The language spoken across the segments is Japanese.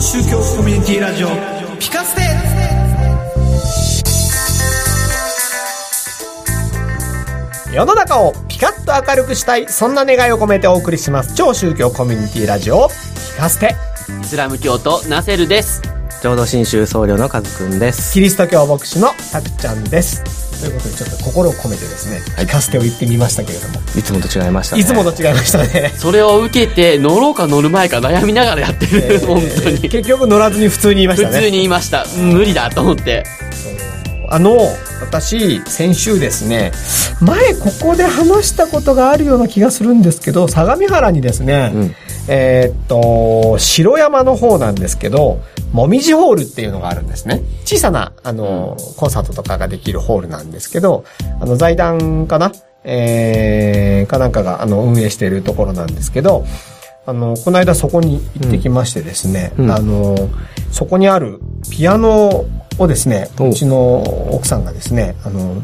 宗教コミュニティラジオピカステ。世の中をピカッと明るくしたい、そんな願いを込めてお送りします超宗教コミュニティラジオピカステ。 イスラム教徒ナセルです。 浄土真宗僧侶のカズくんです。 キリスト教牧師のタクちゃんです。ということでちょっと心を込めてですね、ピカステを言ってみましたけれども、 いつもと違いましたね。 いつもと違いましたね。 それを受けて乗ろうか乗る前か悩みながらやってる、本当に結局乗らずに普通に言いましたね。 普通に言いました。無理だと思って。 私先週ですね、前ここで話したことがあるような気がするんですけど、相模原にですね、城山の方なんですけど、もみじホールっていうのがあるんですね。小さなコンサートとかができるホールなんですけど、財団かな、かなんかが運営しているところなんですけど、この間そこに行ってきましてですね、そこにあるピアノをですね、うちの奥さんがですね、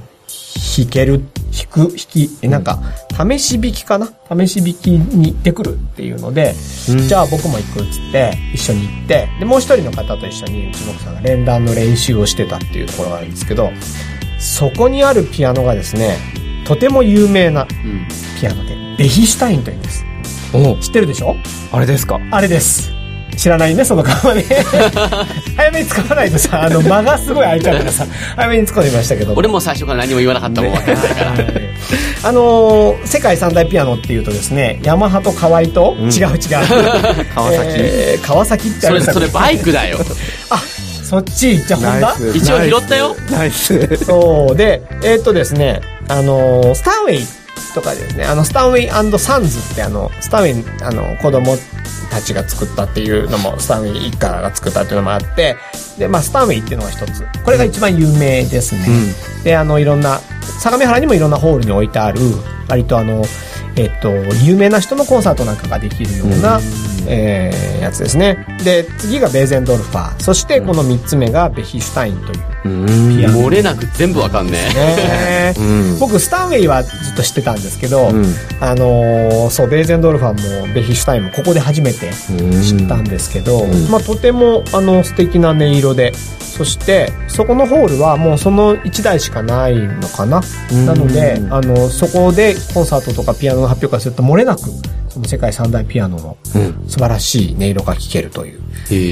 なんか、試し弾きかな?試し弾きに行ってくるっていうので、じゃあ僕も行くっつって、一緒に行って、で、もう一人の方と一緒にうちの奥さんが連弾の練習をしてたっていうところがあるんですけど、そこにあるピアノがですね、とても有名なピアノで、ベヒシュタインというんです。知ってるでしょ? あれですか? あれです。知らないね、その顔ね。早めに使わないとさ、間がすごい空いちゃうからさ、早めに使ってみましたけど。 俺も最初から何も言わなかったもん、分かんないから。 世界三大ピアノっていうとですね、ヤマハとカワイと、違う。川崎ってあるんですそれバイクだよ。 あ、そっち、じゃあホンダ? 一応拾ったよ。 ナイス。 そう、で、ですね、スターウェイとかですね、スターウェイ&サンズってスターウェイ、子供たちが作ったっていうのも、スターウェイ一家が作ったっていうのもあって、で、まあ、スターウェイっていうのが一つ。これが一番有名ですね。で、いろんな、相模原にもいろんなホールに置いてある、割と有名な人のコンサートなんかができるような、やつですね。で、次がベーゼンドルファー。そしてこの三つ目がベヒシュタインというピアノ。 漏れなく全部わかんねえ。僕、スターウェイはずっと知ってたんですけど、そう、ベーゼンドルファーもベヒシュタインもここで初めて知ったんですけど、まあ、とても素敵な音色で、そしてそこのホールはもうその1台しかないのかな。なのでそこでコンサートとかピアノの発表会すると漏れなくその世界三大ピアノの素晴らしい音色が聴けるという、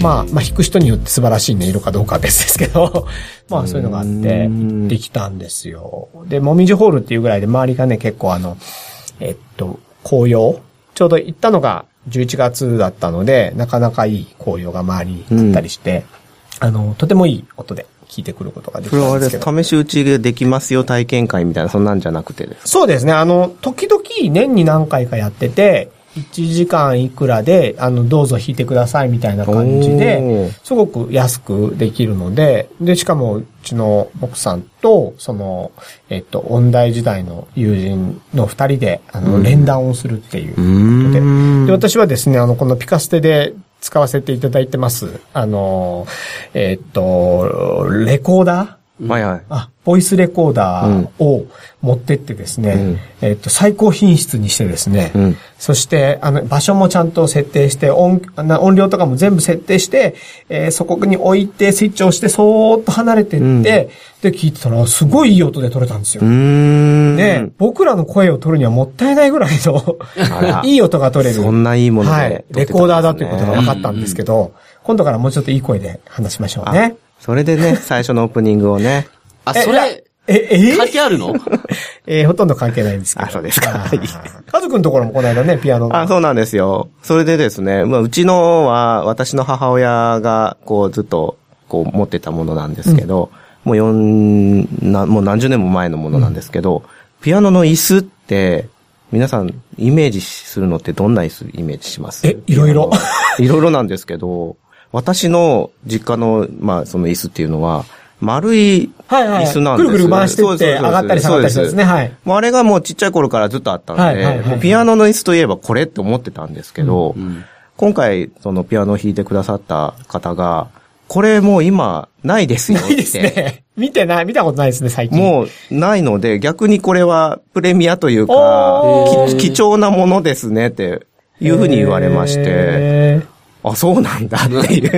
まあ弾く人によって素晴らしい音色かどうかは別ですけどまあそういうのがあってできたんですよ。で、もみじホールっていうぐらいで周りがね結構紅葉、ちょうど行ったのが11月だったのでなかなかいい紅葉が周りにあったりして、とてもいい音で聞いてくることができたんですけど。 試し打ちでできますよ体験会みたいな、そんなんじゃなくてですか？ そうですね。時々年に何回かやってて、1時間いくらで、どうぞ弾いてくださいみたいな感じで、すごく安くできるので、で、しかもうちの奥さんと、音大時代の友人の2人で、連弾をするっていうことで。で、私はですね、このピカステで、使わせていただいてます。レコーダー? はいはい。 ボイスレコーダーを持ってってですね、最高品質にしてですね、そして、場所もちゃんと設定して、音量とかも全部設定して、そこに置いてスイッチを押して、そーっと離れてって、で、聞いてたら、すごいいい音で撮れたんですよ。で、僕らの声を撮るにはもったいないぐらいのいい音が撮れる。 そんないいもので、 はい。レコーダーだということが分かったんですけど、今度からもうちょっといい声で話しましょうね。 それでね、最初のオープニングをね。 それ、関係あるの？ ほとんど関係ないんですけど。 そうですか。 カズくんのところもこの間ね、ピアノ。 そうなんですよ。それでですね、まあ、うちのは、私の母親が、ずっと、持ってたものなんですけど、もう何十年も前のものなんですけど、ピアノの椅子って、皆さん、イメージするのってどんな椅子イメージします？ いろいろ。 いろいろなんですけど、私の実家の、まあ、その椅子っていうのは、丸い椅子なんです。 ぐるぐる回してって上がったり下がったりするんですね。はい。 もうあれがもうちっちゃい頃からずっとあったんで、ピアノの椅子といえばこれって思ってたんですけど、今回そのピアノを弾いてくださった方が、これもう今ないですよって。 ないですね。見たことないですね、最近。 もうないので、逆にこれはプレミアというか、貴重なものですねっていうふうに言われまして、 あ、そうなんだっていう。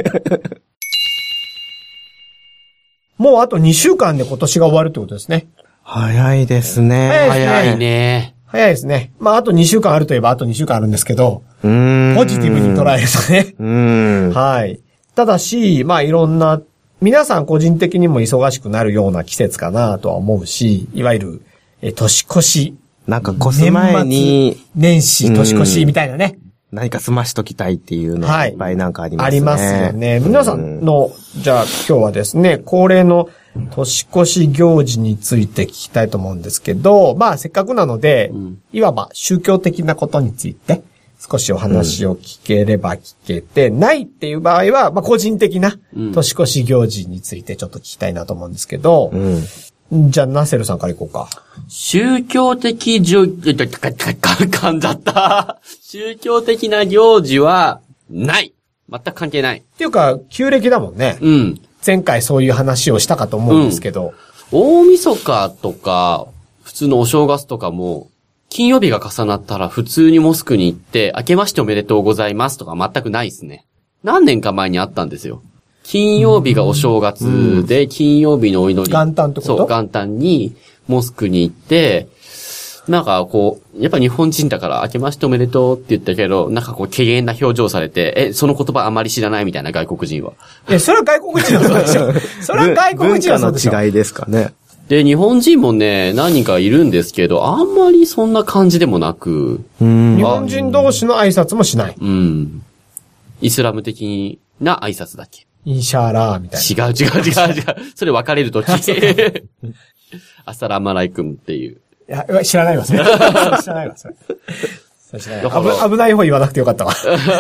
もうあと2週間で今年が終わるってことですね。 早いですね。 早いね。 早いですね。まあ、あと2週間あるといえばあと2週間あるんですけど、ポジティブに捉えるとね。はい。ただし、まあ、いろんな、皆さん個人的にも忙しくなるような季節かなとは思うし、いわゆる、年越し。 なんか越す前に。 年始、年越しみたいなね。 何か済ましときたいっていうのがいっぱいなんかありますね。 ありますよね。皆さんの、じゃあ今日はですね、恒例の年越し行事について聞きたいと思うんですけど、まあせっかくなので、いわば宗教的なことについて少しお話を聞ければ聞けて、ないっていう場合は、まあ個人的な年越し行事についてちょっと聞きたいなと思うんですけど、じゃあナセルさんからいこうか。 宗教的噛んじゃった。宗教的な行事はない。全く関係ない。 っていうか、旧暦だもんね。 うん。 前回そういう話をしたかと思うんですけど。 大晦日とか、普通のお正月とかも、金曜日が重なったら普通にモスクに行って、明けましておめでとうございますとか全くないですね。何年か前にあったんですよ。金曜日がお正月で、金曜日のお祈り。 元旦ってこと？ そう、元旦にモスクに行って、なんかこう、やっぱ日本人だから明けましておめでとうって言ったけど、なんかこう、軽減な表情されて、その言葉あまり知らないみたいな外国人は。 それは外国人はそうでしょ。それは外国人はそうでしょ。 文化の違いですかね。 で、日本人もね、何人かいるんですけど、あんまりそんな感じでもなく。 日本人同士の挨拶もしない。 イスラム的な挨拶だけ。 インシャーラーみたいな。違う。それ別れるとき。アサラマライクムっていう。 いや、知らないわ、それ。知らないわ、それ。危ない方言わなくてよかったわ。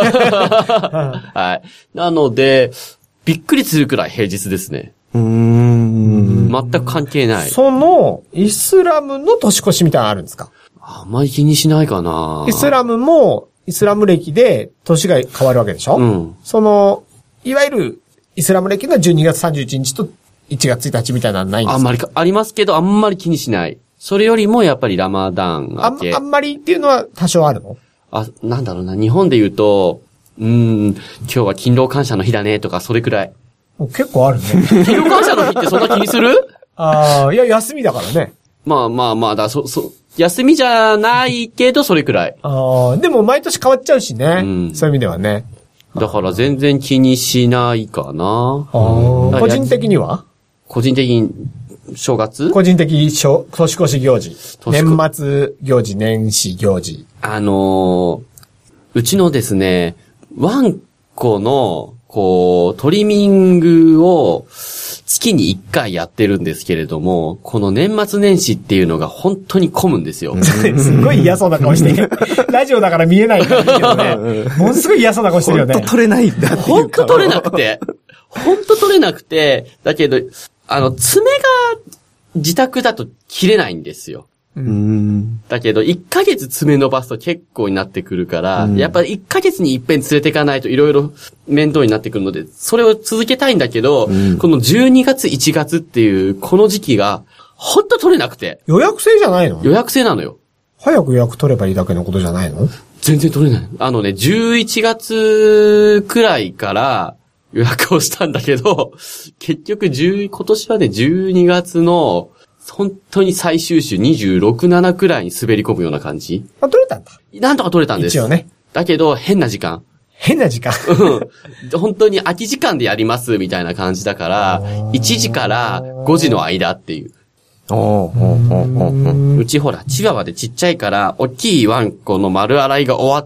はい。なので、びっくりするくらい平日ですね。全く関係ない。 その、イスラムの年越しみたいなのあるんですか？ あんまり気にしないかな。 イスラムも、イスラム歴で年が変わるわけでしょ？その、いわゆる、イスラム歴の12月31日と1月1日みたいなのないんですか？ あんまり、ありますけど、あんまり気にしない。それよりもやっぱりラマダン明け。 あんまりっていうのは多少あるの？ なんだろうな。日本で言うと、今日は勤労感謝の日だねとか、それくらい。 結構あるね。 勤労感謝の日ってそんな気にする？ いや、休みだからね。 まあ、休みじゃないけど、それくらい。 でも毎年変わっちゃうしね。そういう意味ではね。 だから全然気にしないかな。 個人的には？ 個人的に、正月？ 個人的年越し行事。年末行事、年始行事。 うちのですね、ワンコの、トリミングを月に1回やってるんですけれども、この年末年始っていうのが本当に混むんですよ。 すごい嫌そうな顔してる。ラジオだから見えないんだけどね。ものすごい嫌そうな顔してるよね。 本当取れないんだっていうか。 本当取れなくて。本当取れなくて、だけど、爪が自宅だと切れないんですよ。だけど、1ヶ月爪伸ばすと結構になってくるから、やっぱり1ヶ月に一遍連れていかないといろいろ面倒になってくるので、それを続けたいんだけど、この12月、1月っていうこの時期が、ほんと取れなくて。 予約制じゃないの？ 予約制なのよ。 早く予約取ればいいだけのことじゃないの？ 全然取れない。11月くらいから予約をしたんだけど、結局今年はね、12月の、本当に最終週26、7くらいに滑り込むような感じ。 取れたんだ。 なんとか取れたんです。 一応ね。 だけど、変な時間。本当に空き時間でやりますみたいな感じだから、1時から5時の間っていう。うちほら、チワワでちっちゃいから、大きいワンコの丸洗いが終わって、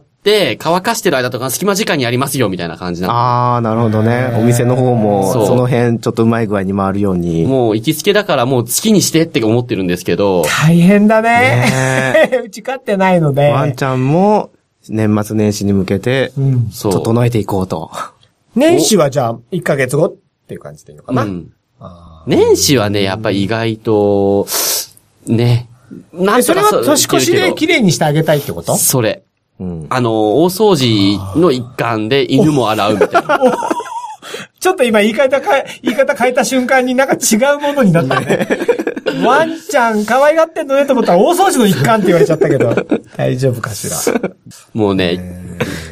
乾かしてる間とか隙間時間にやりますよみたいな感じなの。なるほどね。お店の方も、その辺ちょっとうまい具合に回るように。 もう行きつけだからもう月にしてって思ってるんですけど。 大変だね。うち飼ってないので。 ワンちゃんも年末年始に向けて、整えていこうと。 年始はじゃあ1ヶ月後っていう感じでいいのかな。 年始はね、やっぱり意外と、ね。 それは年越しで綺麗にしてあげたいってこと？ それ。大掃除の一環で犬も洗うみたいな。 ちょっと今言い方変えた瞬間になんか違うものになったね。ワンちゃん可愛がってんのねと思ったら大掃除の一環って言われちゃったけど、大丈夫かしら。 もうね、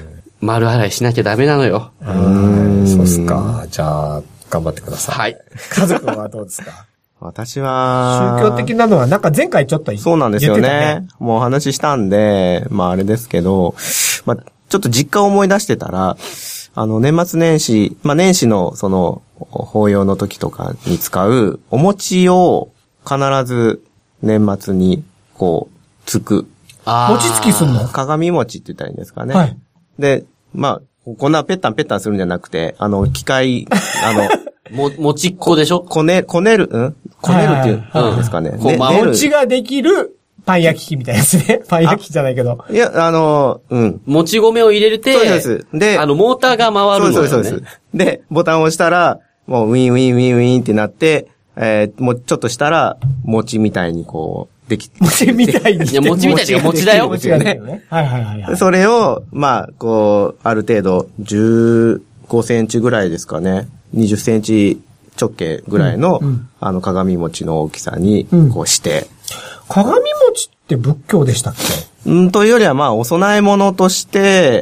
丸洗いしなきゃダメなのよ。 そうっすか。じゃあ、頑張ってください。 はい。 家族はどうですか？ 私は、 宗教的なのは、なんか前回ちょっとそうなんですよね。もうお話ししたんで、まああれですけど、まあちょっと実家を思い出してたら、年末年始、まあ年始のその、法要の時とかに使うお餅を必ず年末にこう、つく。 餅つきすんの？ 鏡餅って言ったらいいんですかね。 はい。 で、まあ、こんなペッタンペッタンするんじゃなくて、機械、 餅っこでしょ？ こねるっていうんですかね。 餅ができるパン焼き器みたいなやつね。パン焼き器じゃないけど。 いや、 もち米を入れて、 そうです。で、 モーターが回るのよね。 そうです。で、ボタンを押したら、もうウィンウィンウィンウィンってなって、もうちょっとしたら、餅みたいにこう、できて。 餅みたいに。 いや、餅みたいに餅だよ。 餅がね。はい。 それを、まあ、こう、ある程度、15センチぐらいですかね。20センチ直径ぐらいの、鏡餅の大きさに、こうして。 鏡餅って仏教でしたっけ？ というよりは、まあ、お供え物として、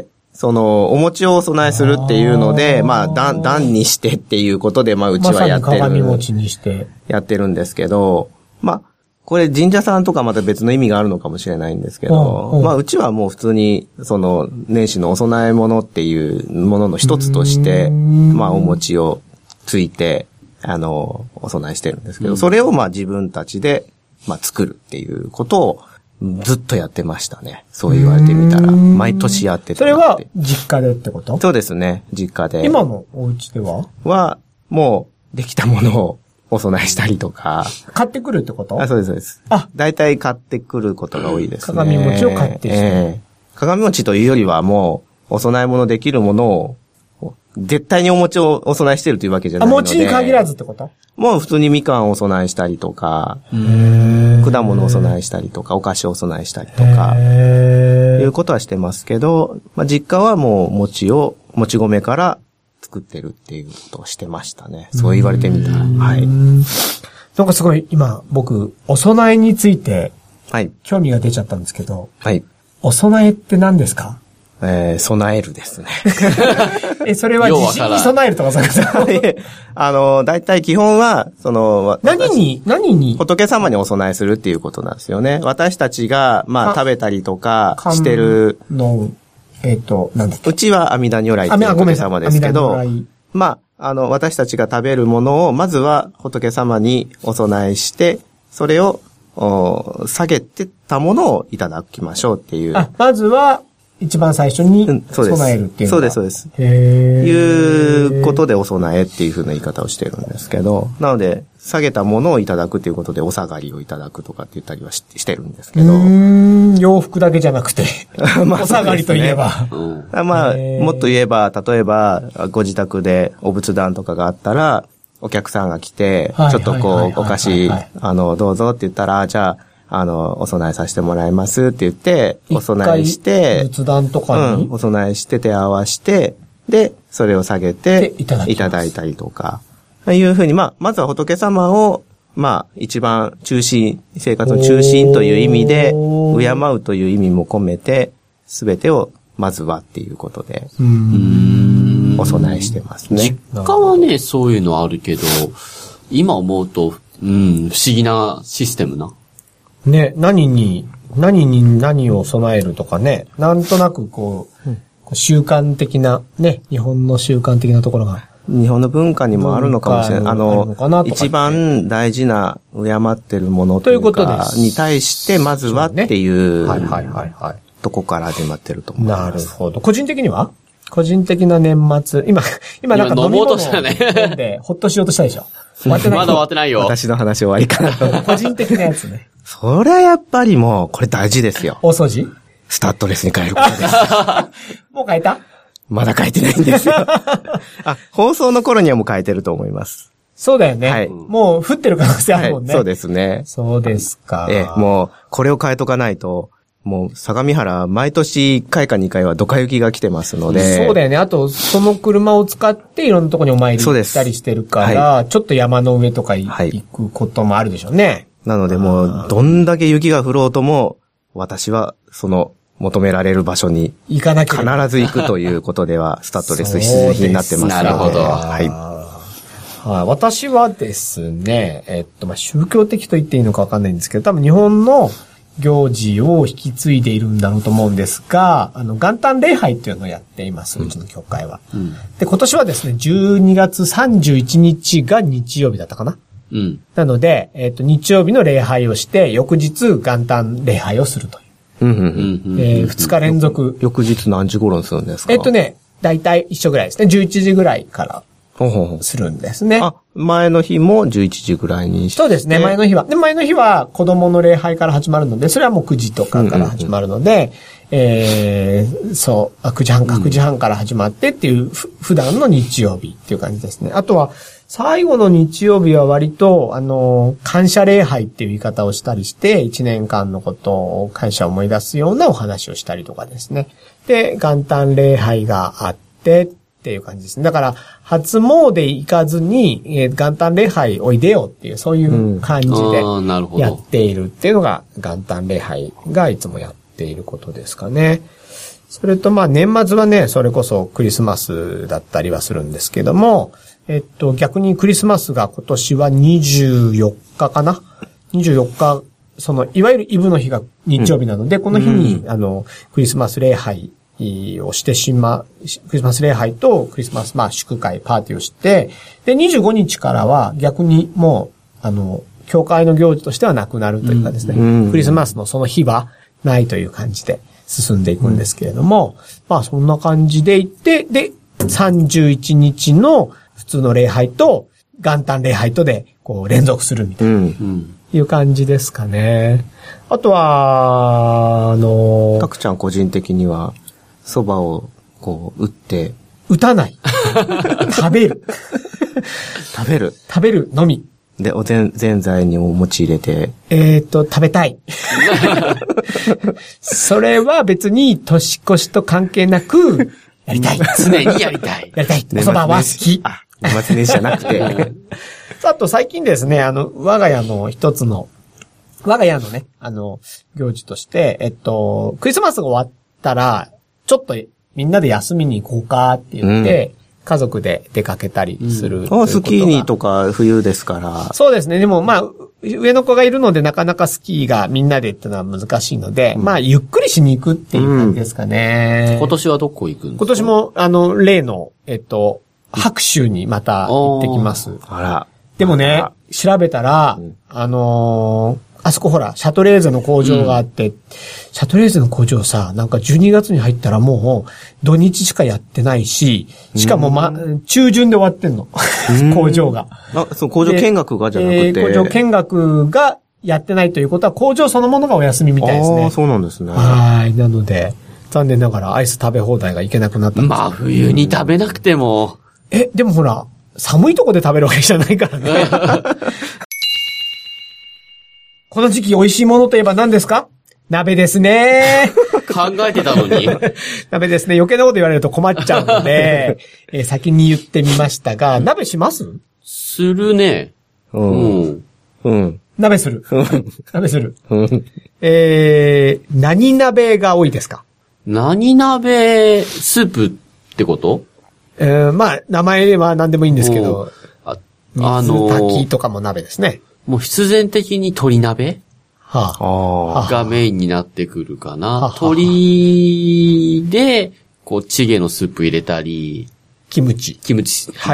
お餅をお供えするっていうので、まあ、段にしてっていうことで、まあ、うちはやってる。 鏡餅にして。 やってるんですけど、まあ、これ神社さんとかまた別の意味があるのかもしれないんですけど、まあ、うちはもう普通に、年始のお供え物っていうものの一つとして、まあ、お餅をついて、お供えしてるんですけど、それをまあ自分たちで、まあ、作るっていうことを、ずっとやってましたね。そう言われてみたら。毎年やってた。 それは実家でってこと？ そうですね。実家で。 今のお家では？ もう、できたものをお供えしたりとか。 買ってくるってこと？ そうです、そうです。大体買ってくることが多いですね。 鏡餅を買ってきて。 鏡餅というよりはもう、お供え物できるものを、絶対にお餅をお供えしてるというわけじゃないので。 餅に限らずってこと？ もう普通にみかんをお供えしたりとか、果物をお供えしたりとか、お菓子をお供えしたりとか、いうことはしてますけど、まあ、実家はもうもち米から作ってるっていうことをしてましたね。そう言われてみたら。はい。 なんかすごい今僕、お供えについて、興味が出ちゃったんですけど、 はい。 お供えって何ですか？ 備えるですね。 それは地震に備えるとか大体基本は、 何に仏様にお供えするっていうことなんですよね。私たちが、まあ、食べたりとかしてる。 なんだっけ。 うちは阿弥陀如来っていう仏様ですけど、まあ、私たちが食べるものを、まずは仏様にお供えして、それを、下げてたものをいただきましょうっていう。 まずは、一番最初に備えるっていうのそうです、そうです。いうことでお供えっていう風な言い方をしてるんですけど、なので、下げたものをいただくということで、お下がりをいただくとかって言ったりはしてるんですけど。 洋服だけじゃなくて、お下がりといえば。 まあ、もっと言えば、例えば、ご自宅でお仏壇とかがあったら、お客さんが来て、ちょっとこう、お菓子、どうぞって言ったら、じゃあ、お供えさせてもらいますって言って、お供えして、 仏壇とかに、 お供えして手合わして、で、それを下げて、いただいたりとか、いうふうに、まあ、まずは仏様を、まあ、一番生活の中心という意味で、敬うという意味も込めて、すべてを、まずはっていうことで、お供えしてますね。 実家はね、そういうのあるけど、今思うと、不思議なシステムな。 ね、何に何を備えるとかね、なんとなくこう、習慣的な、ね、日本の習慣的なところが。 日本の文化にもあるのかもしれない。一番大事な敬ってるものというか、に対してまずはっていう、とこから始まってると思います。 なるほど。個人的には個人的な年末、今なんか飲み物を飲んで、ほっとしようとしたでしょ。 まだ終わってないよ。 私の話終わりかな。 個人的なやつね。 そりゃやっぱりもう、これ大事ですよ。 大掃除？ スタッドレスに変えることです。 もう変えた？ まだ変えてないんですよ。放送の頃にはもう変えてると思います。 そうだよね。はい。もう降ってる可能性あるもんね。 そうですね。 そうですか。 もう、これを変えとかないと、もう、相模原、毎年1回か2回はドカ雪が来てますので。 そうだよね。あと、その車を使っていろんなところにお参り行ったりしてるから、ちょっと山の上とか行くこともあるでしょうね。 なのでもう、どんだけ雪が降ろうとも、私は、 求められる場所に行かなきゃ必ず行くということでは、スタッドレス必需品になってますので。 なるほど。 はい。 はい、私はですね、宗教的と言っていいのかわかんないんですけど、多分日本の行事を引き継いでいるんだろうと思うんですが、元旦礼拝っていうのをやっています、うちの教会は。で、今年はですね、12月31日が日曜日だったかな。なので、日曜日の礼拝をして、翌日元旦礼拝をするという。2日連続。 翌日何時頃にするんですか？ だいたい一緒ぐらいですね。11時ぐらいからするんですね。 前の日も11時ぐらいにして。 そうですね、前の日は。で、前の日は子供の礼拝から始まるので、それはもう9時とかから始まるので、9時半から始まってっていう、普段の日曜日っていう感じですね。あとは、最後の日曜日は割と、感謝礼拝っていう言い方をしたりして、1年間のことを感謝を思い出すようなお話をしたりとかですね。で、元旦礼拝があってっていう感じですね。だから、初詣行かずに、元旦礼拝おいでよっていう、そういう感じでやっているっていうのが、元旦礼拝がいつもやっていることですかね。それと、年末はね、それこそクリスマスだったりはするんですけども、逆にクリスマスが今年は24日かな ?24 日、いわゆるイブの日が日曜日なので、この日に、クリスマス礼拝をしてクリスマス礼拝とクリスマス、祝会、パーティーをして、で、25日からは逆にもう、教会の行事としてはなくなるというかですね、クリスマスのその日はないという感じで進んでいくんですけれども、そんな感じで行って、で、31日の普通の礼拝と元旦礼拝とでこう連続するみたいな、いう感じですかね。あとは、 たくちゃん個人的には蕎麦をこう打って、 打たない。食べる。食べるのみ。 で、ぜんざいにお餅入れて。 食べたい。それは別に年越しと関係なく、やりたい。 常にやりたい。 やりたい。お蕎麦は好き。 年末年始じゃなくて。 あと最近ですね、我が家のね、行事として、クリスマスが終わったら、ちょっとみんなで休みに行こうかって言って、家族で出かけたりする。 スキーにとか冬ですから。 そうですね。でも上の子がいるのでなかなかスキーがみんなでっていうのは難しいので、ゆっくりしに行くっていう感じですかね。 今年はどこ行くんですか？ 今年も、例の、白州にまた行ってきます。 あら。 でもね、調べたら、あそこほら、シャトレーゼの工場があって、シャトレーゼの工場さ、なんか12月に入ったらもう土日しかやってないし、しかも中旬で終わってんの。工場が。 工場見学がじゃなくて。 工場見学がやってないということは工場そのものがお休みみたいですね。 そうなんですね。 はい。なので、残念ながらアイス食べ放題がいけなくなったんです。 冬に食べなくても。 でもほら、寒いとこで食べるわけじゃないからね。この時期美味しいものといえば何ですか？鍋ですね。 考えてたのに。 鍋ですね。余計なこと言われると困っちゃうので、先に言ってみましたが、鍋します？ するね。 鍋する。鍋する。何鍋が多いですか？ 何鍋スープってこと？ 名前は何でもいいんですけど、水炊きとかも鍋ですね。 もう必然的に鶏鍋がメインになってくるかな。鶏で、チゲのスープ入れたり。 キムチ。 はい。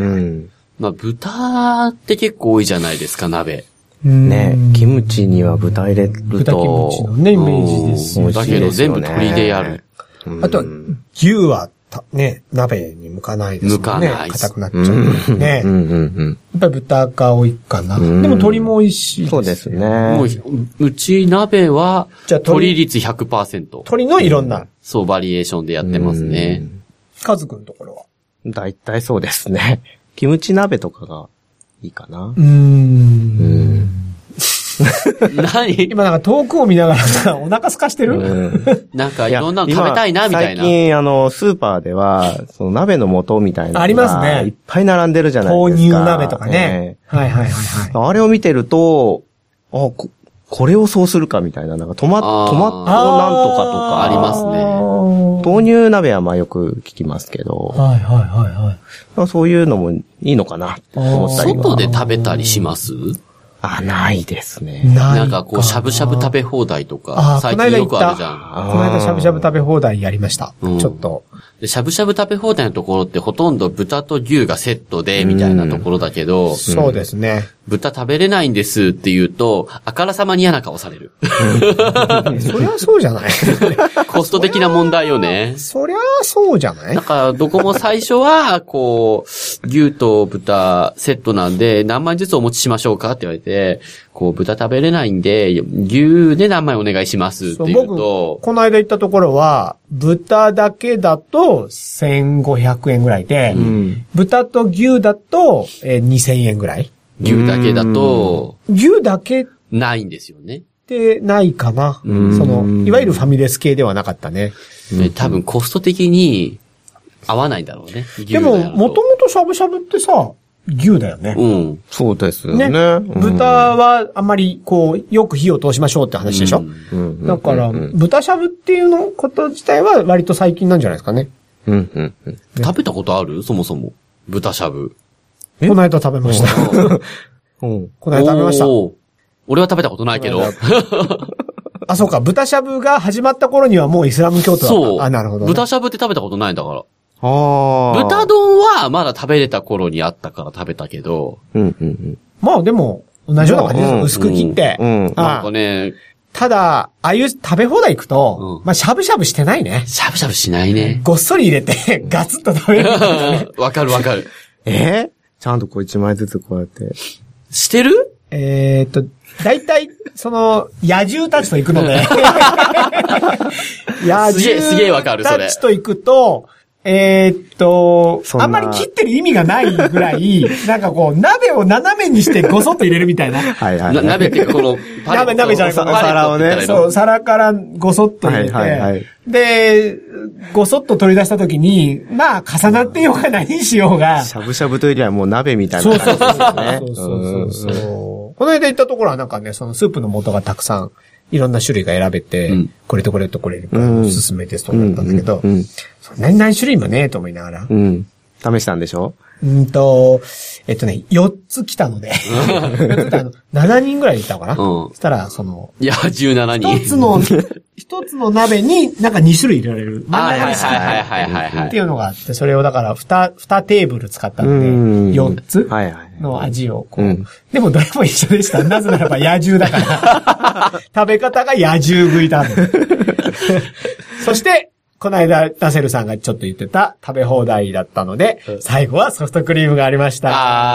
豚って結構多いじゃないですか、鍋。 ね、キムチには豚入れると。 豚キムチのね、イメージですよ。 だけど全部鶏でやる。 あとは、牛は、鍋に向かないですもんね。硬くなっちゃうね。やっぱり豚が多いかな。でも鶏も美味しいです。 そうですね。 うち鍋は、鶏率 100%。 鶏のいろんな。 そう、バリエーションでやってますね。 カズくんのところは？ 大体そうですね。キムチ鍋とかがいいかな。 何？ 今なんか遠くを見ながらさ、お腹空かしてる？ なんかいろんなの食べたいな、みたいな。 最近スーパーでは、その鍋の素みたいなのが。 ありますね。 いっぱい並んでるじゃないですか。 豆乳鍋とかね。はい。 あれを見てると、ここれをそうするかみたいな、なんかトマトなんとかとか。 ありますね。 豆乳鍋はまあよく聞きますけど。 はいはいはいはい。 そういうのもいいのかなって思ったり。 外で食べたりします？ ないですね。 なんかこう、しゃぶしゃぶ食べ放題とか、最近よくあるじゃん。 この間しゃぶしゃぶ食べ放題やりました。ちょっと。 で、しゃぶしゃぶ食べ放題のところってほとんど豚と牛がセットで、みたいなところだけど、 そうですね。 豚食べれないんですって言うと、あからさまに嫌な顔される。 そりゃそうじゃないコスト的な問題よね。 そりゃそうじゃないだから、どこも最初は、こう、牛と豚セットなんで、何枚ずつお持ちしましょうかって言われて、こう、豚食べれないんで、牛で何枚お願いしますって言うと。 僕、この間行ったところは、豚だけだと1500円ぐらいで、豚と牛だと2000円ぐらい。 牛だけだと、 牛だけないんですよね。 ってないかな。いわゆるファミレス系ではなかったね。 多分コスト的に合わないんだろうね。 でも、もともとしゃぶしゃぶってさ、牛だよね。 そうですよね。 豚はあんまりこう、よく火を通しましょうって話でしょ。だから、豚しゃぶっていうのこと自体は割と最近なんじゃないですかね。 食べたことある？そもそも。豚しゃぶ。 この間食べました。この間食べました。 俺は食べたことないけど。 あ、そうか。豚しゃぶが始まった頃にはもうイスラム教徒だった。 そう。 なるほど、 豚しゃぶって食べたことないんだから。豚丼はまだ食べれた頃にあったから食べたけど。 まあでも、同じような感じですよ。薄く切って。 なんかね。 ただ、ああいう食べ放題行くと、まあしゃぶしゃぶしてないね。 しゃぶしゃぶしないね。 ごっそり入れて、ガツッと食べる。 わかるわかる。 ちゃんとこう1枚ずつこうやって。 してる？ だいたい、野獣たちと行くので。 野獣すげえわかる、それ。 たちと行くと、あんまり切ってる意味がないぐらい、なんかこう、鍋を斜めにしてごそっと入れるみたいな。 鍋っていうかこの、 鍋じゃなくて、 お皿をね。 そう、皿からごそっと入れて、で、ごそっと取り出したときに、まあ、重なってようが何しようが。 しゃぶしゃぶというよりはもう鍋みたいな感じですよね。 そう。この間行ったところはなんかね、そのスープの素がたくさん、いろんな種類が選べて、これとこれとこれがおすすめですとかだったんだけど、何種類もねえと思いながら。 試したんでしょ 4つ来たので、7人ぐらいいたのかな。そしたら、 いや、17 人。一つの鍋になんか2種類入れられる。 はい。 っていうのがあって、それをだから2テーブル使ったので、4つの味をこう。でもどれも一緒でした。なぜならば野獣だから。食べ方が野獣食いだ。そして、この間、ナセルさんがちょっと言ってた食べ放題だったので、最後はソフトクリームがありました。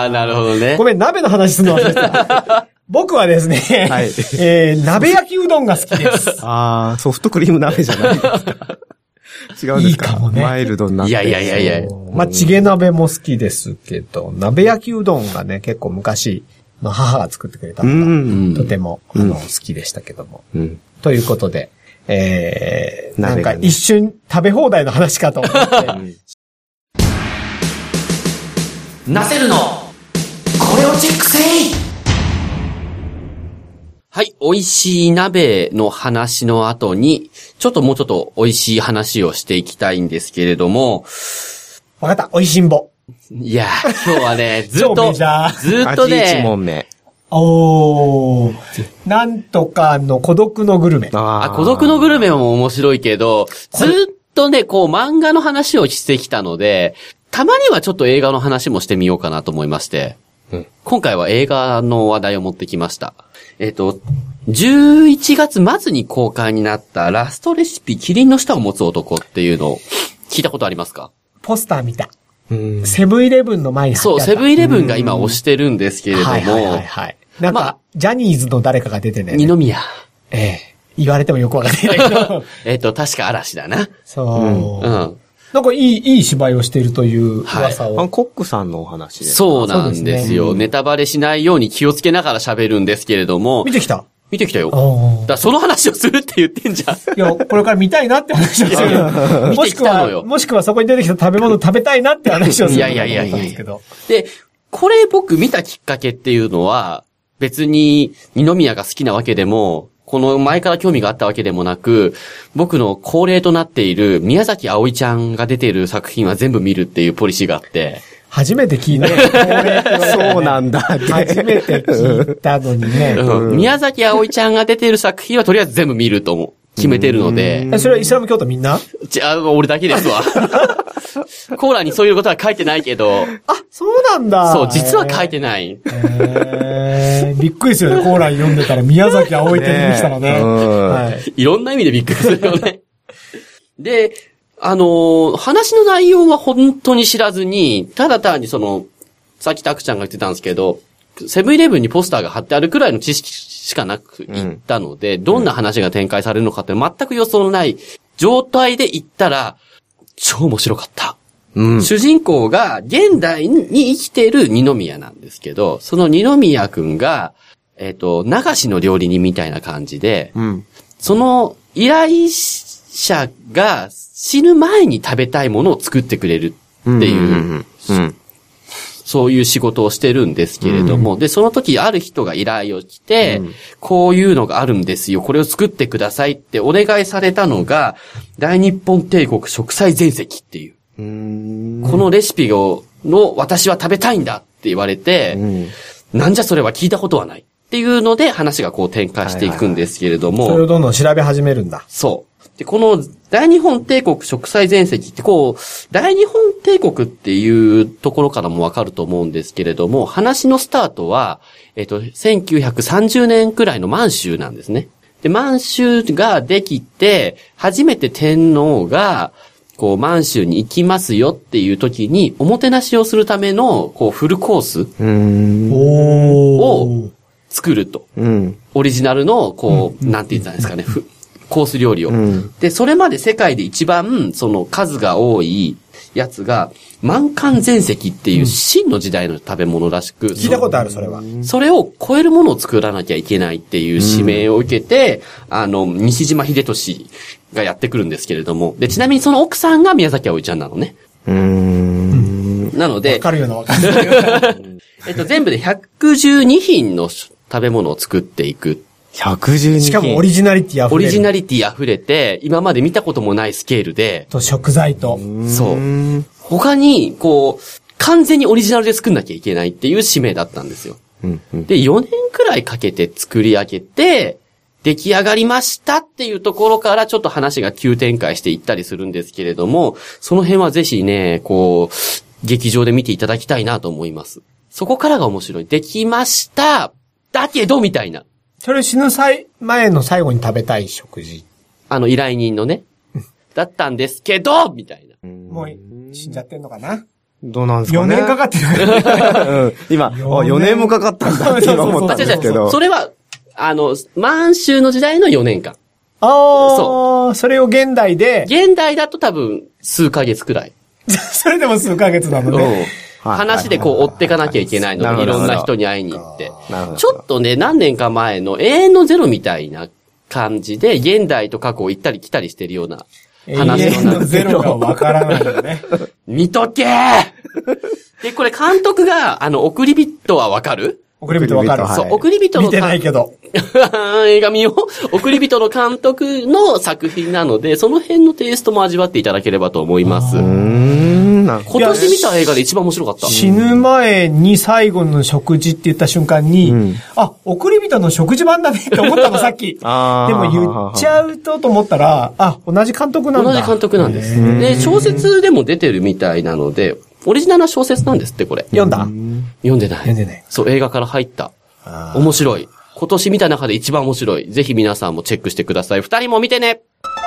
なるほどね。 ごめん、鍋の話するの忘れてた。僕はですね、鍋焼きうどんが好きです。 ソフトクリーム鍋じゃないですか。違うんですか？いいかもね。マイルドになって。 いや。 まあ、チゲ鍋も好きですけど、鍋焼きうどんがね、結構昔の母が作ってくれたのが、とても、好きでしたけども。ということで、なんか一瞬食べ放題の話かと思って。 ナセルの、これをチェックせい！はい、美味しい鍋の話の後に、もうちょっと美味しい話をしていきたいんですけれども。 わかった、美味しんぼ。 いや、今日はね、ずっとね、 味1問目。 なんとかの孤独のグルメ。 孤独のグルメも面白いけど、ずっとね、こう漫画の話をしてきたので、たまにはちょっと映画の話もしてみようかなと思いまして、今回は映画の話題を持ってきました。11月末に公開になったラストレシピキリンの舌を持つ男っていうのを聞いたことありますか？ ポスター見た。セブンイレブンの前に貼ってあった。 そう、セブンイレブンが今推してるんですけれども。 なんか、ジャニーズの誰かが出てね。 二宮。 言われてもよくわかんないけど。 確か嵐だな。 そう。なんかいい芝居をしているという噂を。 コックさんのお話ですか？ そうなんですよ。ネタバレしないように気をつけながら喋るんですけれども。 見てきたよ。だからその話をするって言ってんじゃん。 いや、これから見たいなって話をするよ。 見てきたのよ。 もしくはそこに出てきた食べ物食べたいなって話をする。 いや。で、これ僕見たきっかけっていうのは、 別に二宮が好きなわけでも、この前から興味があったわけでもなく、僕の恒例となっている宮崎あおいちゃんが出ている作品は全部見るっていうポリシーがあって、 初めて聞いた。 そうなんだ。 初めて聞いたのにね。 宮崎あおいちゃんが出ている作品はとりあえず全部見ると決めてるので。 それはイスラム教徒みんな？ 俺だけですわ。コーラにそういうことは書いてないけど。 あ、そうなんだ。 そう、実は書いてない。 びっくりするよね、コーラに読んでたら宮崎あおいって出てきたらね。はい。 いろんな意味でびっくりするよね。で、話の内容は本当に知らずに、ただ単にさっきタクちゃんが言ってたんですけど、セブンイレブンにポスターが貼ってあるくらいの知識しかなく行ったので、どんな話が展開されるのかって全く予想のない状態で行ったら、超面白かった。主人公が現代に生きている二宮なんですけど、その二宮くんが、流しの料理人みたいな感じで、その依頼者が死ぬ前に食べたいものを作ってくれるっていう、そういう仕事をしてるんですけれども、で、その時ある人が依頼を来て、こういうのがあるんですよ、これを作ってくださいってお願いされたのが、大日本帝国食彩全席っていう。このレシピの私は食べたいんだって言われて、なんじゃそれは聞いたことはないっていうので話がこう展開していくんですけれども。 それをどんどん調べ始めるんだ。 そう。で、この大日本帝国食彩全席って大日本帝国っていうところからもわかると思うんですけれども、話のスタートは、1930年くらいの満州なんですね。で、満州ができて、初めて天皇が、満州に行きますよっていう時に、おもてなしをするための、フルコースを作ると。オリジナルの、なんて言ったんですかね、コース料理を。で、それまで世界で一番、数が多いやつが、満漢全席っていう秦の時代の食べ物らしく。 聞いたことある、それは。 それを超えるものを作らなきゃいけないっていう使命を受けて、西島秀俊がやってくるんですけれども。で、ちなみにその奥さんが宮崎あおいちゃんなのね。なので。 わかるようなわかんない。 全部で112品の食べ物を作っていく。 112品。 しかもオリジナリティ溢れる。 オリジナリティ溢れて、今まで見たこともないスケールで。 と、食材と。 そう。他に、完全にオリジナルで作んなきゃいけないっていう使命だったんですよ。で、4年くらいかけて作り上げて、出来上がりましたっていうところからちょっと話が急展開していったりするんですけれども、その辺はぜひね、劇場で見ていただきたいなと思います。そこからが面白い。できました。だけど、みたいな。 それ死ぬ前の最後に食べたい食事。 依頼人のね。だったんですけど、みたいな。 もう死んじゃってんのかな？ どうなんですかね。 4年かかってる。 今、4年もかかったんだって今思ったんですけど。 それは、満州の時代の4年間。 それを現代で。 現代だと多分、数ヶ月くらい。 それでも数ヶ月なのね。 話で追っていかなきゃいけないので、いろんな人に会いに行って。ちょっとね、何年か前の永遠のゼロみたいな感じで、現代と過去を行ったり来たりしてるような話のゼロがわからないよね。 見とけーで、これ監督が、送り人はわかる？ 送り人わかる。 そう、送り人の。 見てないけど。 映画見よう。送り人の監督の作品なので、その辺のテイストも味わっていただければと思います。今年見た映画で一番面白かった。 死ぬ前に最後の食事って言った瞬間に、送り人の食事版だねって思ったの、さっき。でも言っちゃうと思ったら、同じ監督なんだ。 同じ監督なんです。で、小説でも出てるみたいなので、オリジナルな小説なんですって、これ。 読んだ？ 読んでない。そう、映画から入った。面白い。今年見た中で一番面白い。ぜひ皆さんもチェックしてください。2人も見てね。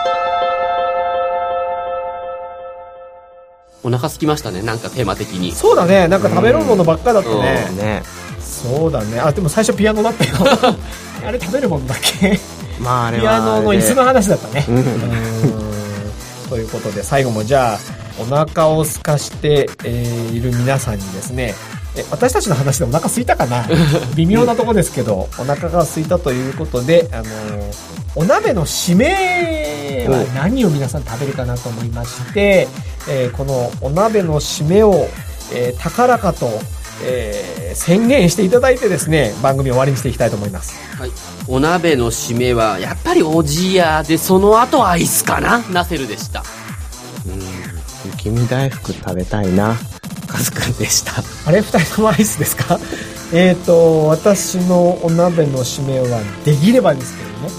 お腹空きましたね、なんかテーマ的に。 そうだね、なんか食べるものばっかだったね。そうだね。でも最初ピアノだったよ。あれ食べるものだっけ？ まああれは。 ピアノの椅子の話だったね。ということで、最後もじゃあ、お腹を空かしている皆さんにですね、私たちの話でお腹空いたかな微妙なとこですけど、お腹が空いたということで、お鍋の締めは何を皆さん食べるかなと思いまして、このお鍋の締めを、高らかと宣言していただいてですね、番組終わりにしていきたいと思います。 はい。お鍋の締めは、やっぱりおじやで、その後アイスかな、ナセルでした。 雪見大福食べたいな。カズくんでした。 あれ、二人ともアイスですか？私のお鍋の締めは、できればですけどね、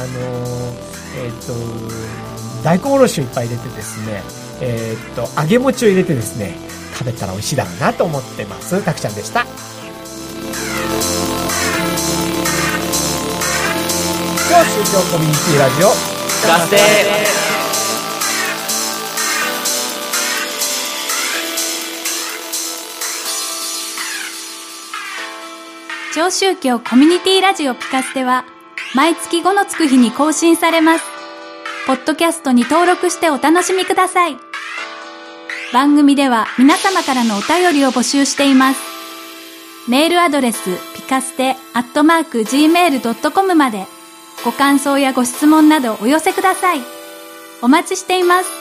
大根おろしをいっぱい入れてですね、揚げ餅を入れてですね、食べたら美味しいだろうなと思ってます。たくちゃんでした。今日宗教コミュニティラジオガステ超宗教コミュニティラジオピカステは毎月5のつく日に更新されます。ポッドキャストに登録してお楽しみください。番組では皆様からのお便りを募集しています。メールアドレスピカステ@gmail.com までご感想やご質問などお寄せください。お待ちしています。